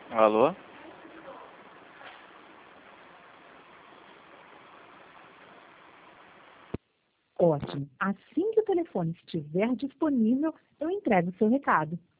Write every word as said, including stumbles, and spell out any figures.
Alô? Ótimo. Assim que o telefone estiver disponível, eu entrego o seu recado.